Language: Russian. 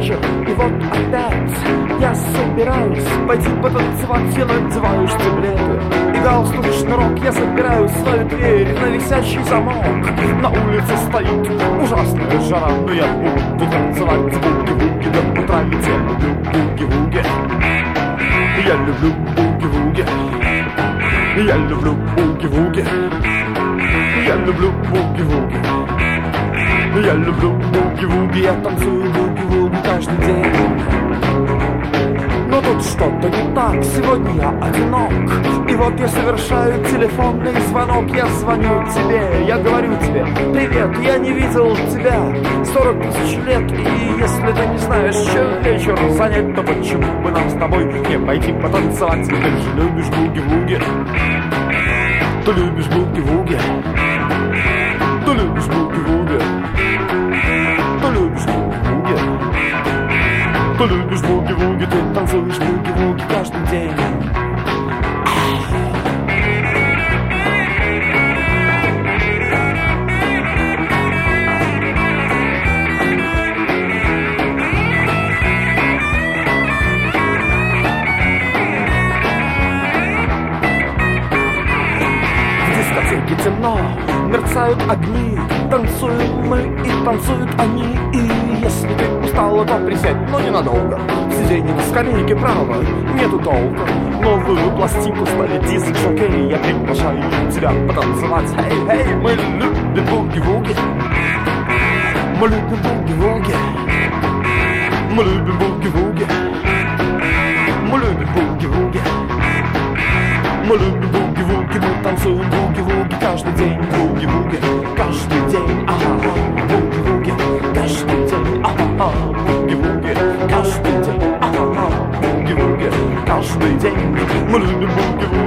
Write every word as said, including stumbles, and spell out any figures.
вечер, и вот опять я собираюсь пойти потанцевать. Я надеваю штиблеты и галстук, шнурок. Я забираю свою дверь на висячий замок. На улице стоит ужасная жара, но я буду танцевать буги-вуги до утра, ведь я люблю буги-вуги. Я люблю буги-вуги. Я люблю буги-вуги. Я люблю буги-вуги. Я люблю буги-вуги. Я танцую буги-вуги каждый день. Но тут что-то не так, сегодня я одинок. И вот я совершаю телефонный звонок. Я звоню тебе, я говорю тебе: привет, я не видел тебя сорок тысяч лет. И если ты не знаешь, чем вечер занять, то почему бы нам с тобой не пойти потанцевать? Ты же любишь буги-вуги. Ты любишь буги-вуги. Ты любишь буги-вуги. Ты любишь буги-вуги. Ты любишь буги-вуги. Ты танцуешь буги-вуги каждый день. Темно, мерцают огни, танцуем мы и танцуют они. И если ты устала, то присядь, но ненадолго. Сиденье на скамейке право, нету толка. Новую пластинку ставит диск-жокей. Я приглашаю тебя потанцевать. Эй, эй, мы любим буги-вуги. Мы любим буги-вуги. Мы любим буги-вуги. Мы любим буги-вуги. Мы любим буги-вуги, мы танцуем буги-вуги каждый день. Буги-вуги, каждый день, ага, буги-вуги, каждый день, ага, буги-вуги, каждый день, ага, буги-вуги, каждый день. Мы любим буги-вуги.